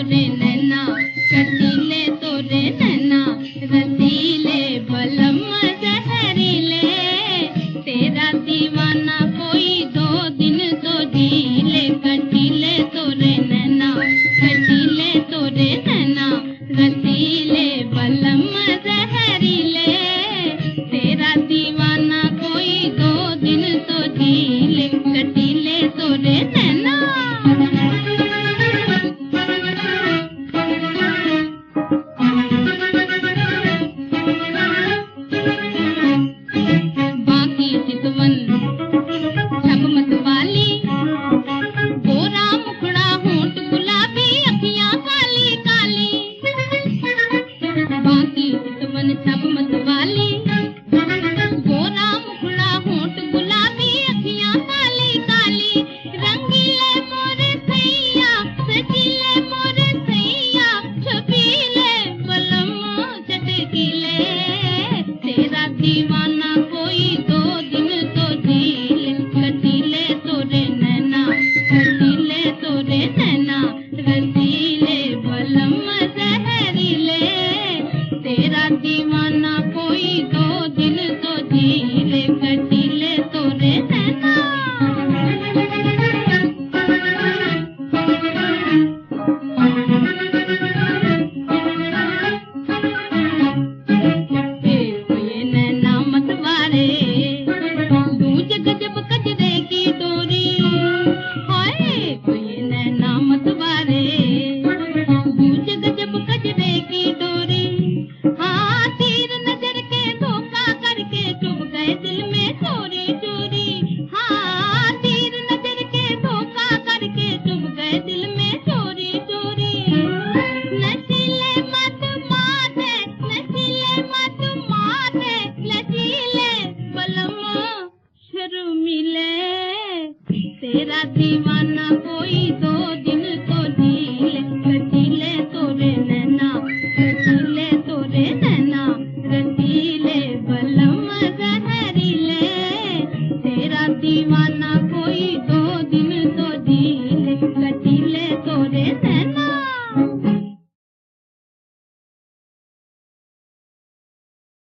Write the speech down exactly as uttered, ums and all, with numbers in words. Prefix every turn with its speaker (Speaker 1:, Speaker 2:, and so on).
Speaker 1: तोरे नैना, कटीले तोरे नैना, रसीले बलम जहरीले, तेरा दीवाना कोई दो दिन तो जी ले। कटीले तोरे नैना, कटीले तोरे नैना, रसीले बलम जहरीले, तेरा दीवाना कोई दो दिन तो जी ले। कटीले तोरे नैना। बाकी चितवन छप मत वाली, गोरा मुखड़ा होंठ गुलाबी, अखियां काली काली। बाकी चितवन छप मत वाली, गोरा मुखड़ा होंठ गुलाबी, अखियां काली काली। रंगीले मोरे सैया, सजीले मोरे सैया, छबीले बलम चटकीले, तेरा दीवाना कोई दो दिन तो जी ले। कटीले तोरे नैना, कटीले तोरे नैना, रसीले बलम जहरीले, तेरा दीवाना कोई दो दिन तो जी ले। कटीले तोरे नैना। ये नैना मतवारे, दूज गजब कजरे की डोरी, हाय ये नैना मतवारे, दूज गजब कजरे की डोरी। हाँ तीर नजर के धोखा करके चुभ गए दिल में चोरी चोरी। हाँ तीर नजर के धोखा करके चुभ गए दिल में चोरी चोरी। नशीले मत मारे, नशीले मत मारे, लचीले बलम शर्मीले, तेरा दीवाना कोई दो दिन तो जी ले। कटीले तोरे नैना, कटीले तोरे नैना, रसीले बलम जहरीले, तेरा दीवाना